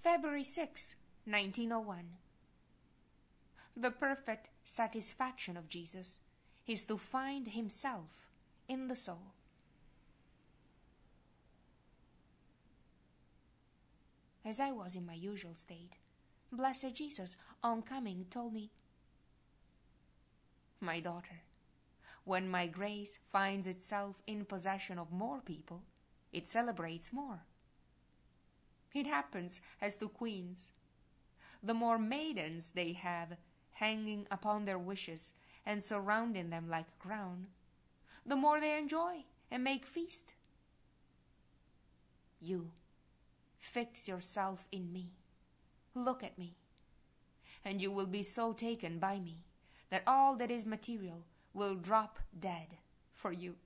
February 6, 1901. The perfect satisfaction of Jesus is to find himself in the soul. As I was in my usual state, Blessed Jesus, on coming, told me, "My daughter, when my grace finds itself in possession of more people, it celebrates more. It happens as to queens. The more maidens they have hanging upon their wishes and surrounding them like a crown, the more they enjoy and make feast. You fix yourself in me, look at me, and you will be so taken by me that all that is material will drop dead for you.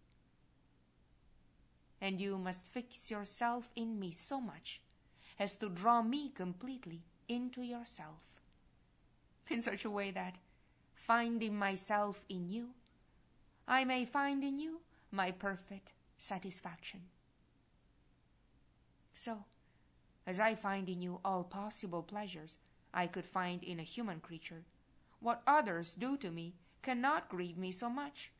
And you must fix yourself in me so much as to draw me completely into yourself, in such a way that, finding myself in you, I may find in you my perfect satisfaction. So, as I find in you all possible pleasures I could find in a human creature, what others do to me cannot grieve me so much."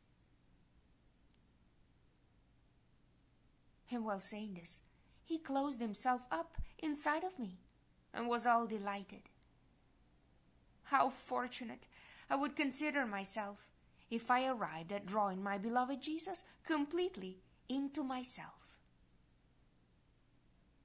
And while saying this, he closed himself up inside of me and was all delighted. How fortunate I would consider myself if I arrived at drawing my beloved Jesus completely into myself.